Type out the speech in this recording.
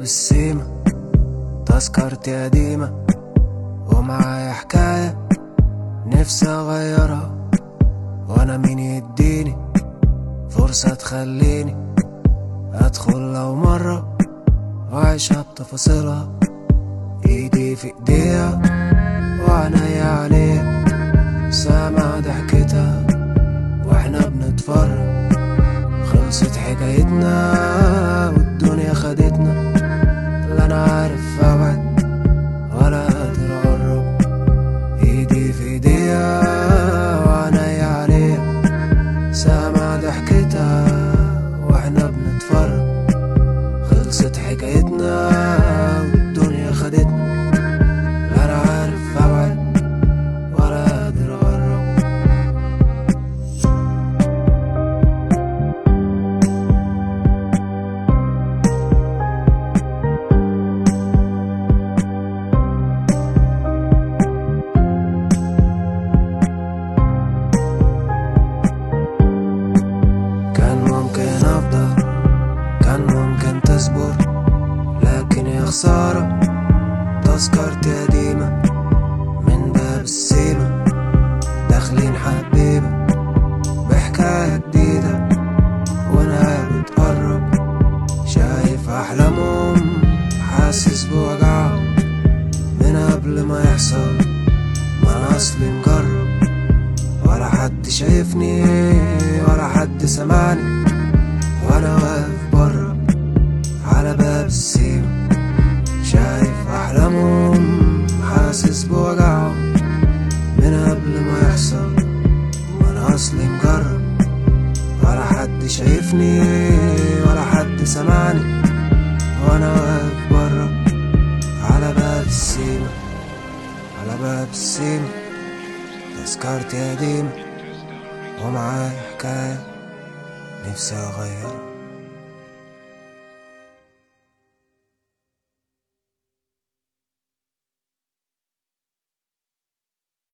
السيمة تذكرتي قديمة ومعايا حكاية نفسي اغيرها، وانا مين يديني فرصة تخليني ادخل لو مرة وعيشها بتفاصيلها، ايدي في ايديها وعينيا عليها، سامع ضحكتها واحنا بنتفرج، خلصت حكايتنا والدنيا خدتنا، لا انا عارف ابعد ولا قادر اقرب، ايدي في ايديها وعينيا عليها، سامع ضحكتها واحنا بنتفرج، خلصت حكايتنا والدنيا خدتنا، لا انا عارف ابعد ولا قادر اقرب. كان ممكن افضل، كان ممكن تصبر، لكن يا خسارة تذكرتي قديمة من باب السيمة، داخلين حبيبة بحكاية جديدة وانا بتقرب، شايف احلامهم حاسس بوجعهم من قبل ما يحصل، ما انا اصلي مجرب، ولا حد شايفني ولا حد سمعني، وانا واقف برا على باب السيما، شايف احلامهم حاسس بوجعهم من قبل ما يحصل، ما انا اصلي مجرب، ولا حد شايفني ولا حد سمعني، وانا واقف برا على باب السيما، على باب السيما، تذكرتي قديمة ومعايا حكاية نفسي اغيرها.